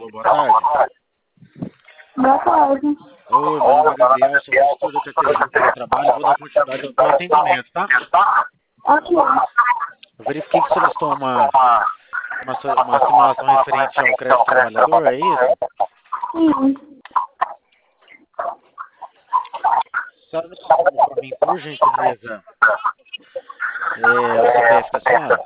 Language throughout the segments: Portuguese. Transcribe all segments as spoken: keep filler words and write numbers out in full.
Alô, boa tarde. Boa tarde. Oi, meu nome é Gabriel, sou consultor da terceira junta de trabalho, vou dar continuidade ao seu atendimento, tá? Ok. Eu verifiquei que solicitou uma, uma, so- uma simulação referente ao crédito trabalhador, é isso? Sim. Sabe para mim, por gentileza, é, o C P F da senhora?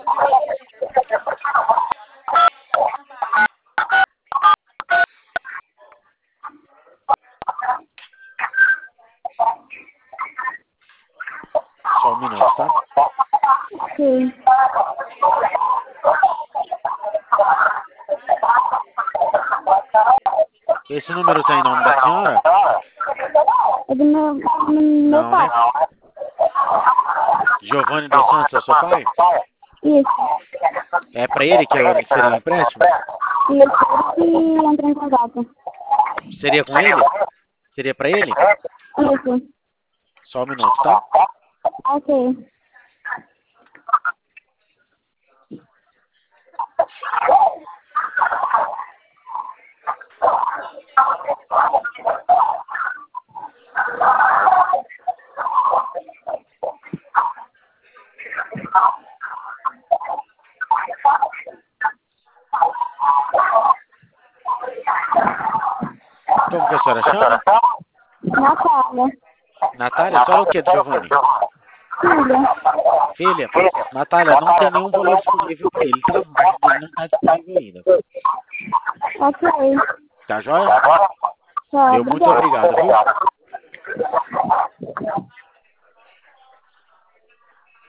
Só um minuto, tá? Sim. Esse número tá em nome da senhora? É do meu, do meu Não, pai. né? Giovanni dos Santos é o seu pai? Isso. É para ele que eu- seria o empréstimo? Isso. Ele que entra em contato. Seria com ele? Seria para ele? Isso. Só um minuto, tá? Ok. Como que a senhora chama? Natália. Natália, a senhora é o que do Giovanni? Filha. Filha, Natália, não tem nenhum valor disponível para ele, tá? Ele não está disponível ainda. Ok. Tá joia? Tá, Meu muito obrigado, viu? obrigada.